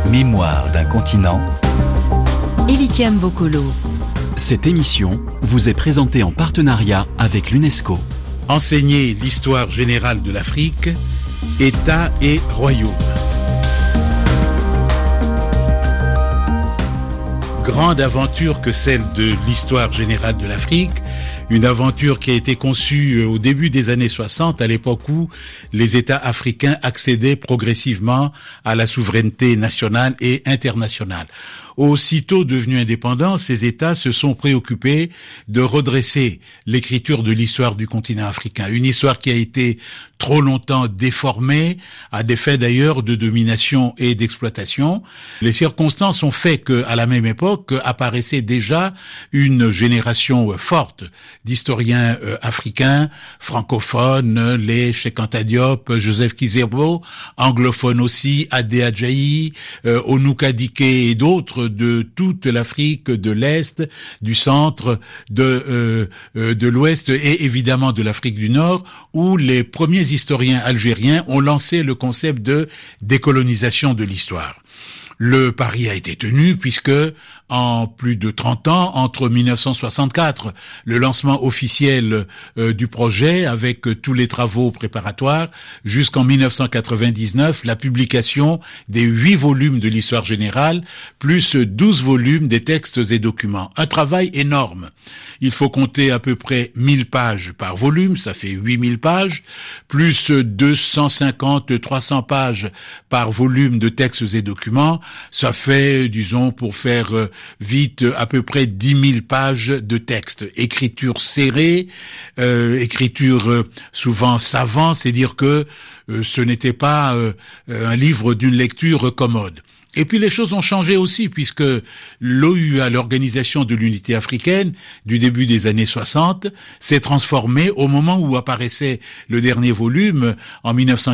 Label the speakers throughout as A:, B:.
A: Mémoire d'un continent.
B: Elikem Bokolo.
C: Cette émission vous est présentée en partenariat avec l'UNESCO.
D: Enseigner l'histoire générale de l'Afrique, État et royaume. Grande aventure que celle de l'histoire générale de l'Afrique, une aventure qui a été conçue au début des années 60, à l'époque où les États africains accédaient progressivement à la souveraineté nationale et internationale. Aussitôt devenus indépendants, ces États se sont préoccupés de redresser l'écriture de l'histoire du continent africain. Une histoire qui a été trop longtemps déformée, à des faits d'ailleurs de domination et d'exploitation. Les circonstances ont fait qu'à la même époque apparaissait déjà une génération forte d'historiens africains, francophones, les Cheikh Anta Diop, Joseph Kizerbo, anglophones aussi, Adé Adjahi, Onouka Diké et d'autres de toute l'Afrique de l'Est, du centre, de l'Ouest et évidemment de l'Afrique du Nord, où les premiers historiens algériens ont lancé le concept de décolonisation de l'histoire. Le pari a été tenu puisque en plus de 30 ans, entre 1964, le lancement officiel du projet avec tous les travaux préparatoires, jusqu'en 1999, la publication des 8 volumes de l'histoire générale, plus 12 volumes des textes et documents. Un travail énorme. Il faut compter à peu près 1000 pages par volume, ça fait 8000 pages, plus 250-300 pages par volume de textes et documents. Ça fait, disons, pour faire vite, à peu près 10 000 pages de texte. Écriture serrée, écriture souvent savante, c'est dire que ce n'était pas un livre d'une lecture commode. Et puis les choses ont changé aussi puisque l'OUA, l'Organisation de l'Unité africaine, du début des années 60, s'est transformée au moment où apparaissait le dernier volume, en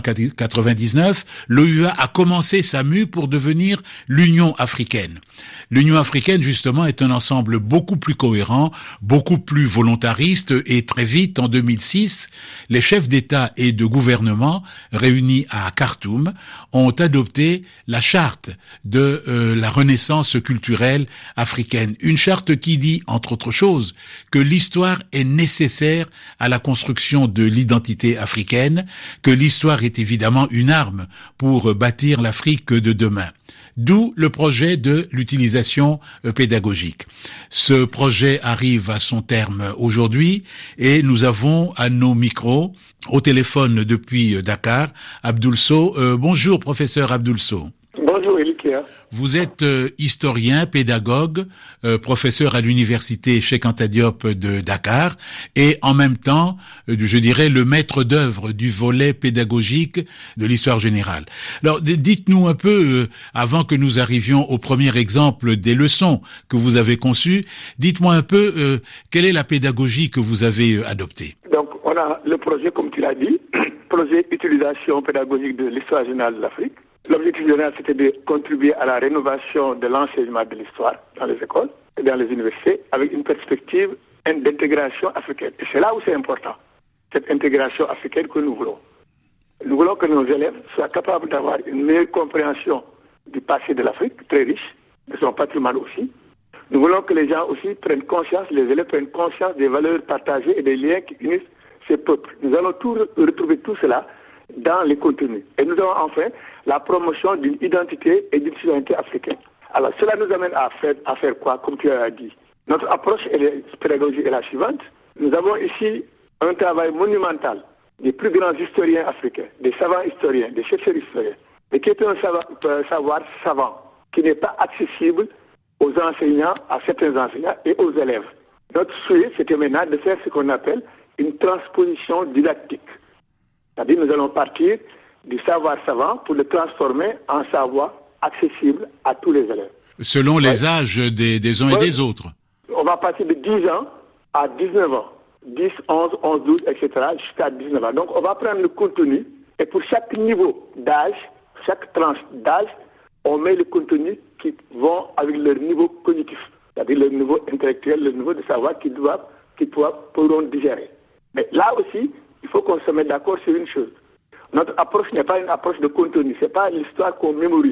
D: 1999. L'OUA a commencé sa mue pour devenir l'Union africaine. L'Union africaine, justement, est un ensemble beaucoup plus cohérent, beaucoup plus volontariste et très vite, en 2006, les chefs d'État et de gouvernement réunis à Khartoum ont adopté la charte de la renaissance culturelle africaine. Une charte qui dit, entre autres choses, que l'histoire est nécessaire à la construction de l'identité africaine, que l'histoire est évidemment une arme pour bâtir l'Afrique de demain. D'où le projet de l'utilisation pédagogique. Ce projet arrive à son terme aujourd'hui et nous avons à nos micros, au téléphone depuis Dakar, Abdoul Sow. Bonjour professeur Abdoul Sow.
E: Bonjour Elikia.
D: Vous êtes historien, pédagogue, professeur à l'université Cheikh Anta Diop de Dakar et en même temps, je dirais, le maître d'œuvre du volet pédagogique de l'histoire générale. Alors, dites-nous un peu, avant que nous arrivions au premier exemple des leçons que vous avez conçues, dites-moi un peu quelle est la pédagogie que vous avez adoptée.
E: Donc, on a le projet, comme tu l'as dit, projet utilisation pédagogique de l'histoire générale de l'Afrique. L'objectif général, c'était de contribuer à la rénovation de l'enseignement de l'histoire dans les écoles et dans les universités avec une perspective d'intégration africaine. Et c'est là où c'est important, cette intégration africaine que nous voulons. Nous voulons que nos élèves soient capables d'avoir une meilleure compréhension du passé de l'Afrique, très riche, de son patrimoine aussi. Nous voulons que les gens aussi prennent conscience, les élèves prennent conscience des valeurs partagées et des liens qui unissent ces peuples. Nous allons retrouver tout cela dans les contenus. Et nous avons enfin la promotion d'une identité et d'une citoyenneté africaine. Alors cela nous amène à faire quoi, comme tu as dit. Notre approche pédagogique est la suivante. Nous avons ici un travail monumental des plus grands historiens africains, des savants historiens, des chercheurs historiens, mais qui est un savoir savant, qui n'est pas accessible aux enseignants, à certains enseignants et aux élèves. Notre souhait, c'était maintenant de faire ce qu'on appelle une transposition didactique. C'est-à-dire nous allons partir du savoir savant pour le transformer en savoir accessible à tous les élèves.
D: Selon les âges des uns et des autres.
E: On va passer de 10 ans à 19 ans. 10, 11, 12, etc. jusqu'à 19 ans. Donc on va prendre le contenu et pour chaque niveau d'âge, chaque tranche d'âge, on met le contenu qui vont avec leur niveau cognitif. C'est-à-dire leur niveau intellectuel, leur niveau de savoir qu'ils pourront digérer. Mais là aussi, il faut qu'on se mette d'accord sur une chose. Notre approche n'est pas une approche de contenu, ce n'est pas l'histoire qu'on mémorise.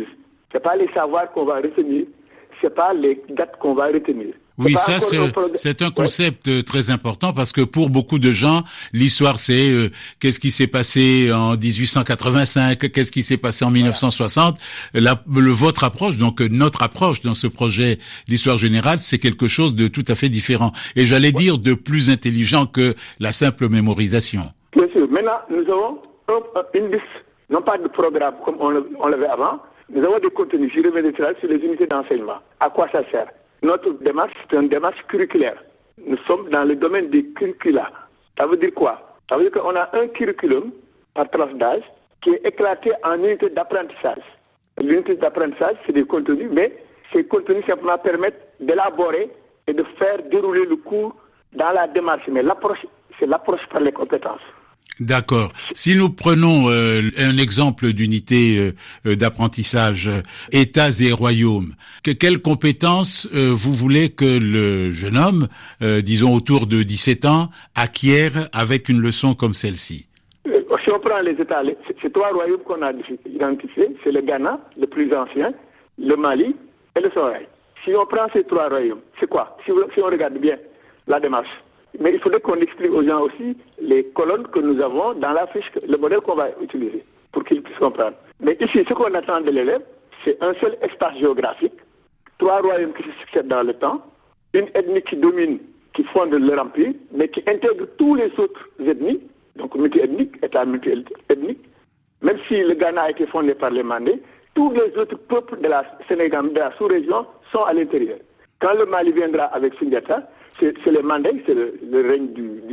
E: Ce n'est pas les savoirs qu'on va retenir, ce n'est pas les dates qu'on va retenir.
D: Oui, ça c'est un concept très important parce que pour beaucoup de gens, l'histoire c'est qu'est-ce qui s'est passé en 1885, qu'est-ce qui s'est passé en 1960. Votre approche, donc notre approche dans ce projet d'histoire générale, c'est quelque chose de tout à fait différent. Et j'allais dire de plus intelligent que la simple mémorisation.
E: Bien sûr. Maintenant, nous avons une liste, non pas de programme comme on l'avait avant, nous avons des contenus, je reviendrai sur les unités d'enseignement. À quoi ça sert? Notre démarche, c'est une démarche curriculaire. Nous sommes dans le domaine des curricula. Ça veut dire quoi? Ça veut dire qu'on a un curriculum par tranche d'âge qui est éclaté en unités d'apprentissage. L'unité d'apprentissage, c'est des contenus, mais ces contenus simplement permettent d'élaborer et de faire dérouler le cours dans la démarche. Mais l'approche, c'est l'approche par les compétences.
D: D'accord. Si nous prenons un exemple d'unité d'apprentissage, États et royaumes, quelles compétences vous voulez que le jeune homme, disons autour de 17 ans, acquiert avec une leçon comme celle-ci?
E: Si on prend les États, c'est 3 royaumes qu'on a identifiés, c'est le Ghana, le plus ancien, le Mali et le Sorail. Si on prend ces 3 royaumes, c'est quoi? Si on regarde bien la démarche. Mais il faudrait qu'on explique aux gens aussi les colonnes que nous avons dans la fiche, le modèle qu'on va utiliser pour qu'ils puissent comprendre. Mais ici, ce qu'on attend de l'élève, c'est un seul espace géographique, 3 royaumes qui se succèdent dans le temps, une ethnie qui domine, qui fonde leur empire, mais qui intègre tous les autres ethnies, donc multi-ethnique, État multi-ethnique. Même si le Ghana a été fondé par les Mandés, tous les autres peuples de la Sénégal, de la sous-région, sont à l'intérieur. Quand le Mali viendra avec Sundiata, c'est les Mandés, c'est le règne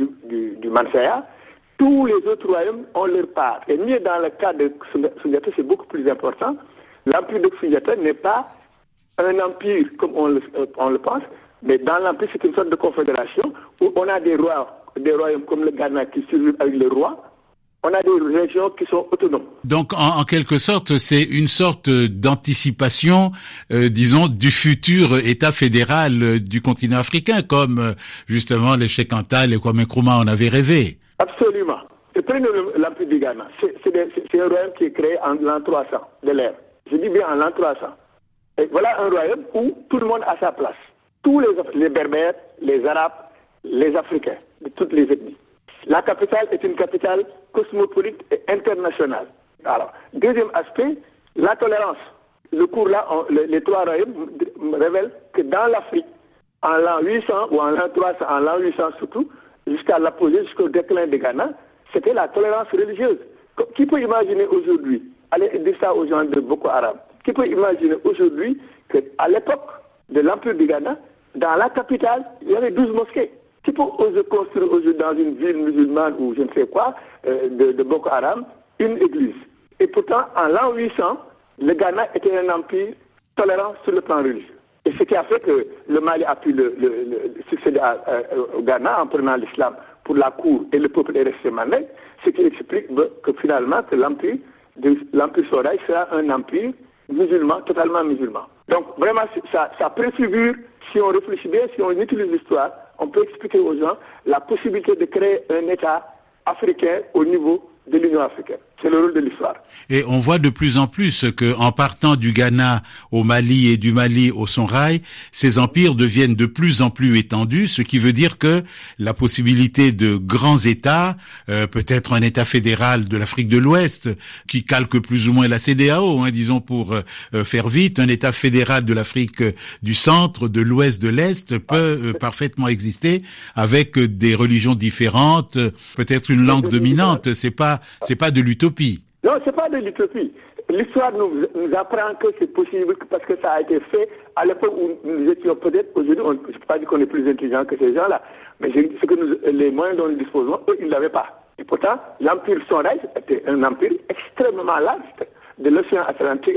E: du Mansaya. Tous les autres royaumes ont leur part. Et mieux dans le cas de Sundiata, c'est beaucoup plus important. L'empire de Sundiata n'est pas un empire comme on le pense, mais dans l'empire, c'est une sorte de confédération où on a des royaumes comme le Ghana qui survivent avec le roi. On a des régions qui sont autonomes.
D: Donc, en quelque sorte, c'est une sorte d'anticipation, disons, du futur État fédéral du continent africain, comme justement les Cheikh Anta, les Kwame Nkrumah en avaient rêvé.
E: Absolument. Et prenez l'Empire du Ghana. C'est un royaume qui est créé en l'an 300 de l'ère. Je dis bien en l'an 300. Et voilà un royaume où tout le monde a sa place. Tous les Berbères, les Arabes, les Africains, de toutes les ethnies. La capitale est une capitale cosmopolite et internationale. Alors, deuxième aspect, la tolérance. Le cours là, les 3 royaumes révèlent que dans l'Afrique, en l'an 800 ou en l'an 300, en l'an 800 surtout, jusqu'à l'apogée, jusqu'au déclin de Ghana, c'était la tolérance religieuse. Qui peut imaginer aujourd'hui, allez dire ça aux gens de Boko Haram, qui peut imaginer aujourd'hui qu'à l'époque de l'Empire du Ghana, dans la capitale, il y avait 12 mosquées. Qui peut oser construire aujourd'hui dans une ville musulmane ou je ne sais quoi, de Boko Haram, une église. Et pourtant, en l'an 800, le Ghana était un empire tolérant sur le plan religieux. Et ce qui a fait que le Mali a pu succéder au Ghana en prenant l'islam pour la cour et le peuple est resté mandé, ce qui explique que finalement que l'empire Sorail sera un empire musulman, totalement musulman. Donc vraiment, ça préfigure, si on réfléchit bien, si on utilise l'histoire, on peut expliquer aux gens la possibilité de créer un État africain au niveau de l'Union africaine. C'est le rôle de l'histoire.
D: Et on voit de plus en plus que, en partant du Ghana au Mali et du Mali au Songhai, ces empires deviennent de plus en plus étendus, ce qui veut dire que la possibilité de grands États, peut-être un État fédéral de l'Afrique de l'Ouest, qui calque plus ou moins la CEDEAO, disons pour faire vite, un État fédéral de l'Afrique du centre, de l'Ouest, de l'Est, peut parfaitement exister avec des religions différentes, peut-être une langue dominante. C'est pas de l'utopie.
E: Non, c'est pas de l'utopie. L'histoire nous apprend que c'est possible parce que ça a été fait à l'époque où nous étions peut-être, aujourd'hui, je ne peux pas dire qu'on est plus intelligent que ces gens-là, mais c'est que les moyens dont nous disposons, eux, ils ne l'avaient pas. Et pourtant, l'empire Songhai était un empire extrêmement large, de l'océan Atlantique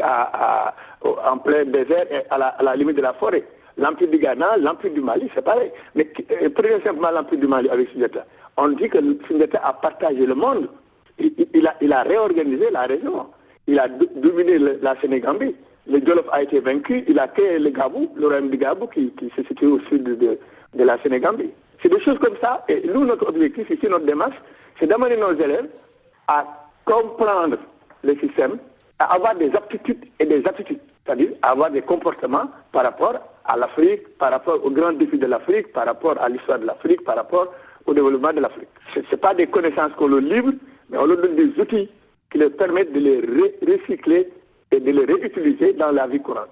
E: en plein désert et à la limite de la forêt. L'empire du Ghana, l'empire du Mali, c'est pareil. Mais prenez simplement l'empire du Mali avec Sundiata. On dit que Sundiata a partagé le monde. Il a réorganisé la région. Il a dominé la Sénégambie. Le Jolof a été vaincu. Il a créé le Gabou, le royaume du Gabou qui se situe au sud de la Sénégambie. C'est des choses comme ça. Et nous, notre objectif ici, notre démarche, c'est d'amener nos élèves à comprendre le système, à avoir des aptitudes et des attitudes. C'est-à-dire avoir des comportements par rapport à l'Afrique, par rapport aux grands défis de l'Afrique, par rapport à l'histoire de l'Afrique, par rapport au développement de l'Afrique. Ce n'est pas des connaissances qu'on leur livre, mais on leur donne des outils qui leur permettent de les recycler et de les réutiliser dans la vie courante.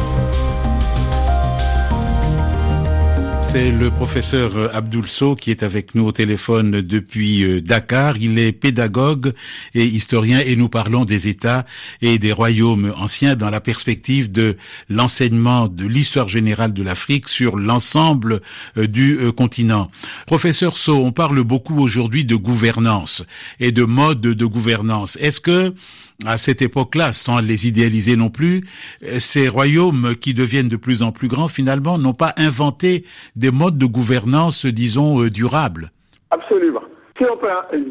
D: C'est le professeur Abdoul Sow qui est avec nous au téléphone depuis Dakar. Il est pédagogue et historien et nous parlons des États et des royaumes anciens dans la perspective de l'enseignement de l'histoire générale de l'Afrique sur l'ensemble du continent. Professeur Sow, on parle beaucoup aujourd'hui de gouvernance et de mode de gouvernance. Est-ce que à cette époque-là, sans les idéaliser non plus, ces royaumes qui deviennent de plus en plus grands, finalement, n'ont pas inventé des modes de gouvernance, disons, durables?
E: Absolument. Si on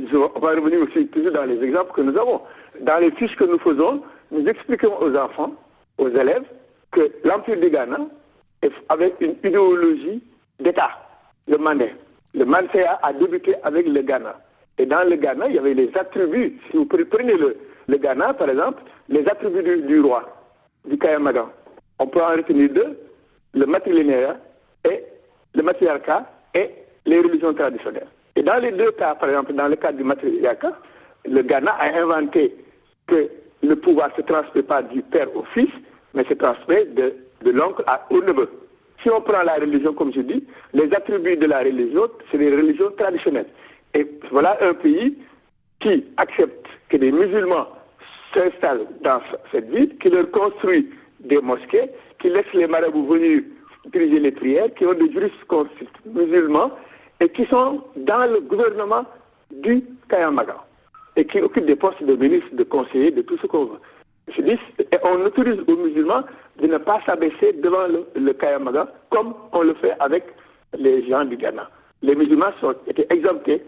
E: va revenir aussi toujours dans les exemples que nous avons. Dans les fiches que nous faisons, nous expliquons aux enfants, aux élèves, que l'Empire du Ghana avait une idéologie d'État, le Mandé. Le Mandéa a débuté avec le Ghana. Et dans le Ghana, il y avait les attributs. Si vous prenez le Ghana, par exemple, les attributs du roi, du Kayamagan. On peut en retenir deux, le matrilinéaire et le matriarcat et les religions traditionnelles. Et dans les deux cas, par exemple, dans le cas du matriarcat, le Ghana a inventé que le pouvoir se transmet pas du père au fils, mais se transmet de l'oncle au neveu. Si on prend la religion, comme je dis, les attributs de la religion, c'est les religions traditionnelles. Et voilà un pays qui accepte que des musulmans s'installent dans cette ville, qui leur construit des mosquées, qui laissent les marabouts venir diriger les prières, qui ont des juristes musulmans et qui sont dans le gouvernement du Kayamagan et qui occupent des postes de ministre, de conseiller, de tout ce qu'on veut. Je dis, et on autorise aux musulmans de ne pas s'abaisser devant le Kayamagan comme on le fait avec les gens du Ghana. Les musulmans étaient exemptés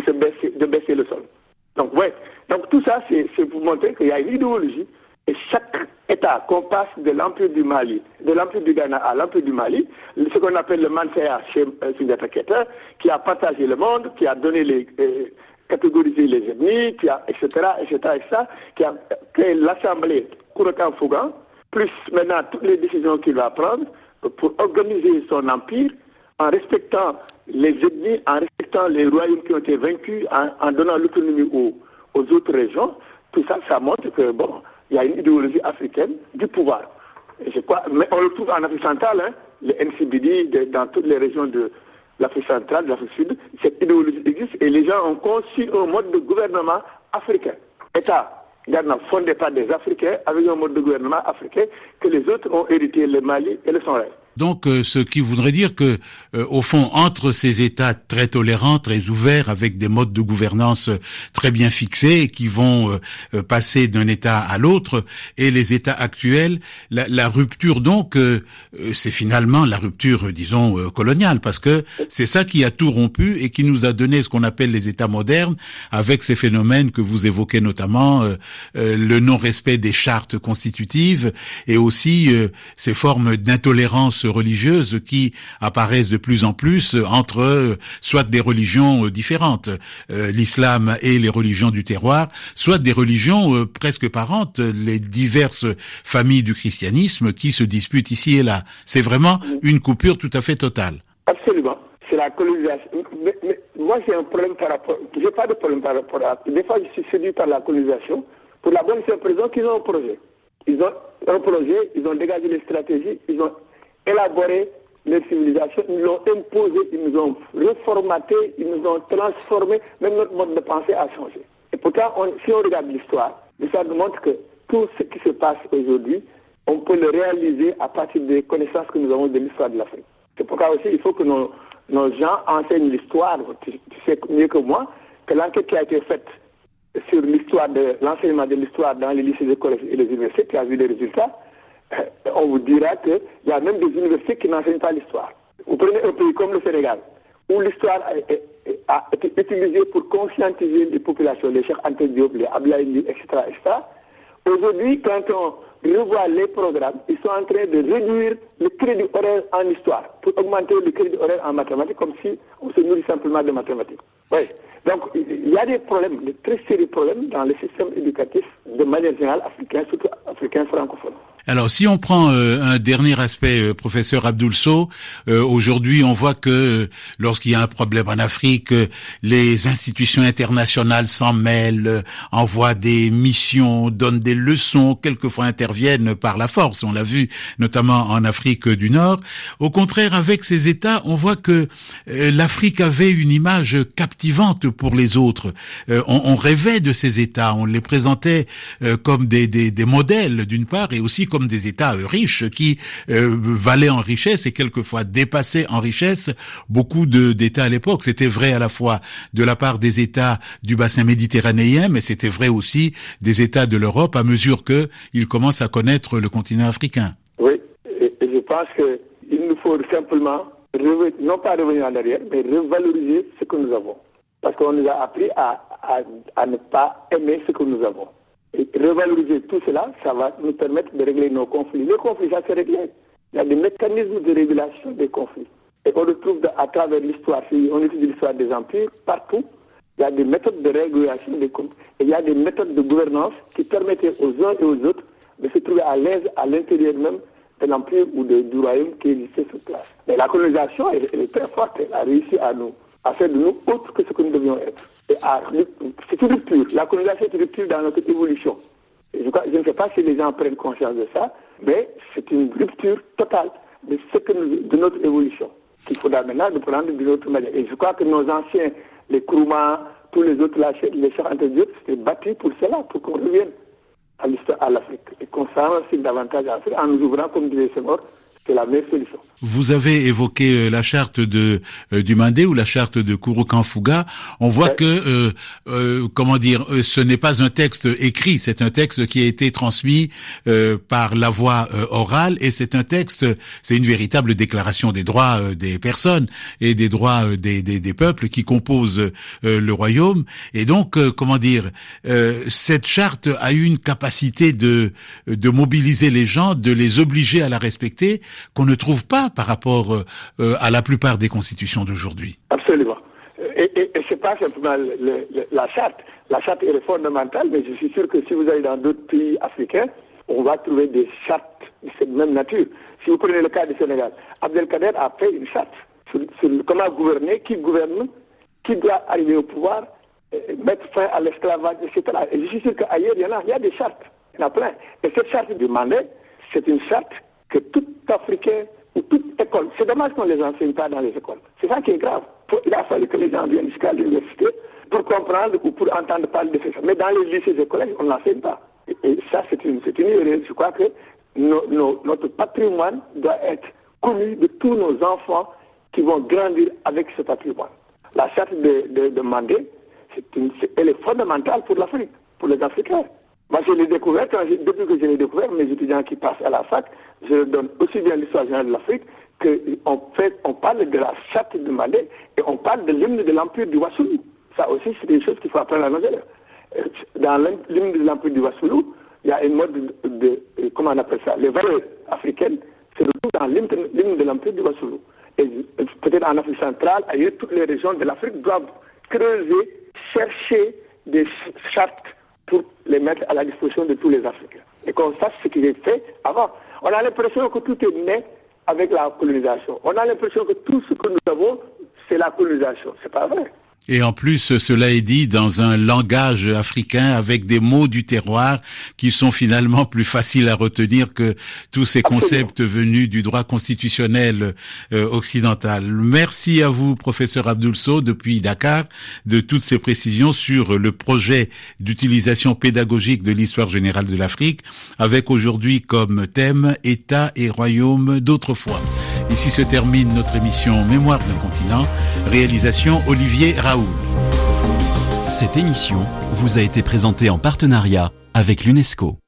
E: de baisser le sol. Donc, ouais. Donc tout ça, c'est pour montrer qu'il y a une idéologie. Et chaque État qu'on passe de l'Empire du Mali, de l'Empire du Ghana à l'Empire du Mali, ce qu'on appelle le Mansaya chez Sundiata Keita, qui a partagé le monde, qui a donné catégorisé les ennemis, etc., qui a créé l'Assemblée Kourakan Fougan, plus maintenant toutes les décisions qu'il va prendre pour organiser son empire en respectant les ethnies, en respectant les royaumes qui ont été vaincus, en donnant l'autonomie aux autres régions. Tout ça, ça montre que, bon, il y a une idéologie africaine du pouvoir. Et mais on le trouve en Afrique centrale, hein, le NCBD, dans toutes les régions de l'Afrique centrale, de l'Afrique sud, cette idéologie existe et les gens ont conçu un mode de gouvernement africain. État Ghana fondé par des Africains avec un mode de gouvernement africain que les autres ont hérité, le Mali et le Songhai.
D: Donc, ce qui voudrait dire que, au fond, entre ces États très tolérants, très ouverts, avec des modes de gouvernance très bien fixés, qui vont passer d'un État à l'autre, et les États actuels, la rupture, donc, c'est finalement la rupture, disons, coloniale, parce que c'est ça qui a tout rompu et qui nous a donné ce qu'on appelle les États modernes, avec ces phénomènes que vous évoquez notamment, le non-respect des chartes constitutives, et aussi ces formes d'intolérance religieuses qui apparaissent de plus en plus entre soit des religions différentes, l'islam et les religions du terroir, soit des religions presque parentes, les diverses familles du christianisme qui se disputent ici et là. C'est vraiment une coupure tout à fait totale.
E: Absolument. C'est la colonisation. Mais moi, j'ai un problème par rapport... J'ai pas de problème par rapport à... Des fois, je suis séduit par la colonisation pour la bonne simple raison qu'ils ont un projet. Ils ont un projet, ils ont dégagé les stratégies, ils ont élaboré leur civilisation, ils nous l'ont imposé, ils nous ont reformaté, ils nous ont transformé, même notre mode de pensée a changé. Et pourtant, si on regarde l'histoire nous montre que tout ce qui se passe aujourd'hui, on peut le réaliser à partir des connaissances que nous avons de l'histoire de l'Afrique. C'est pourquoi aussi il faut que nos gens enseignent l'histoire. Tu sais mieux que moi que l'enquête qui a été faite sur l'enseignement de l'histoire dans les lycées, écoles et les universités, qui a vu les résultats, on vous dira qu'il y a même des universités qui n'enseignent pas l'histoire. Vous prenez un pays comme le Sénégal, où l'histoire a été utilisée pour conscientiser les populations, les Cheikh Anta Diop, les Abdoulaye Ly, etc. Aujourd'hui, quand on revoit les programmes, ils sont en train de réduire le crédit horaire en histoire pour augmenter le crédit horaire en mathématiques, comme si on se nourrit simplement de mathématiques. Oui. Donc, il y a des problèmes, de très sérieux problèmes dans le système éducatif de manière générale africain, surtout africain francophone.
D: Alors, si on prend un dernier aspect, professeur Abdoul Sow, aujourd'hui, on voit que lorsqu'il y a un problème en Afrique, les institutions internationales s'en mêlent, envoient des missions, donnent des leçons, quelquefois interviennent par la force. On l'a vu notamment en Afrique du Nord. Au contraire, avec ces États, on voit que l'Afrique avait une image captivante pour les autres. On rêvait de ces États, on les présentait comme des modèles d'une part, et aussi comme des États riches qui valaient en richesse et quelquefois dépassaient en richesse beaucoup d'États à l'époque. C'était vrai à la fois de la part des États du bassin méditerranéen, mais c'était vrai aussi des États de l'Europe à mesure qu'ils commencent à connaître le continent africain.
E: Oui, et je pense qu'il nous faut simplement, non pas revenir en arrière, mais revaloriser ce que nous avons. Parce qu'on nous a appris à ne pas aimer ce que nous avons. Et revaloriser tout cela, ça va nous permettre de régler nos conflits. Les conflits, ça se règle. Il y a des mécanismes de régulation des conflits. Et on retrouve à travers l'histoire, si on étudie l'histoire des empires, partout, il y a des méthodes de régulation des conflits. Et il y a des méthodes de gouvernance qui permettaient aux uns et aux autres de se trouver à l'aise à l'intérieur même de l'empire ou du royaume qui existait sur place. Mais la colonisation, elle est très forte. Elle a réussi à faire de nous autre que ce que nous devions être. C'est une rupture. La colonisation est une rupture dans notre évolution. Je ne sais pas si les gens prennent conscience de ça, mais c'est une rupture totale de notre évolution qu'il faudra maintenant de prendre d'une autre manière. Et je crois que nos anciens, les Nkrumah, tous les autres, les Cheikh Anta Diop, c'était battu pour cela, pour qu'on revienne à l'histoire, à l'Afrique, et qu'on s'enrancine davantage à l'Afrique en nous ouvrant, comme disait Senghor, c'est la meilleure solution.
D: Vous avez évoqué la charte du Mandé ou la charte de Kouroukan-Fouga. On voit que, ce n'est pas un texte écrit, c'est un texte qui a été transmis par la voie orale, et c'est une véritable déclaration des droits des personnes et des droits des peuples qui composent le royaume. Et donc, cette charte a eu une capacité de mobiliser les gens, de les obliger à la respecter, qu'on ne trouve pas par rapport à la plupart des constitutions d'aujourd'hui.
E: Absolument. Et c'est pas simplement la charte. La charte est fondamentale, mais je suis sûr que si vous allez dans d'autres pays africains, on va trouver des chartes de cette même nature. Si vous prenez le cas du Sénégal, Abdelkader a fait une charte sur comment gouverner, qui gouverne, qui doit arriver au pouvoir, mettre fin à l'esclavage, etc. Et je suis sûr qu'ailleurs, il y a des chartes. Il y en a plein. Et cette charte du Mandé, c'est une charte que tout Africain ou toute école, c'est dommage qu'on ne les enseigne pas dans les écoles. C'est ça qui est grave. Il a fallu que les gens viennent jusqu'à l'université pour comprendre ou pour entendre parler de ça. Mais dans les lycées et collèges, on ne l'enseigne pas. Et ça, c'est une erreur. Je crois que notre patrimoine doit être connu de tous nos enfants qui vont grandir avec ce patrimoine. La charte de Mandé, elle est fondamentale pour l'Afrique, pour les Africains. Moi, je l'ai découvert, depuis que je l'ai découvert, mes étudiants qui passent à la fac, je leur donne aussi bien l'histoire générale de l'Afrique, qu'on parle de la charte de Mandé et on parle de l'hymne de l'empire du Wassoulou. Ça aussi, c'est des choses qu'il faut apprendre à nos élèves. Dans l'hymne de l'empire du Wassoulou, il y a une mode comment on appelle ça, les valeurs africaines se retrouvent dans l'hymne de l'empire du Wassoulou. Et peut-être en Afrique centrale, ailleurs, toutes les régions de l'Afrique doivent creuser, chercher des chartes pour les mettre à la disposition de tous les Africains. Et qu'on sache ce qui est fait avant. On a l'impression que tout est né avec la colonisation. On a l'impression que tout ce que nous avons, c'est la colonisation. C'est pas vrai.
D: Et en plus, cela est dit dans un langage africain avec des mots du terroir qui sont finalement plus faciles à retenir que tous ces concepts venus du droit constitutionnel occidental. Merci à vous, professeur Abdoul Sow, depuis Dakar, de toutes ces précisions sur le projet d'utilisation pédagogique de l'histoire générale de l'Afrique, avec aujourd'hui comme thème État et royaume d'autrefois. Ici se termine notre émission Mémoire d'un continent, réalisation Olivier Raoul.
C: Cette émission vous a été présentée en partenariat avec l'UNESCO.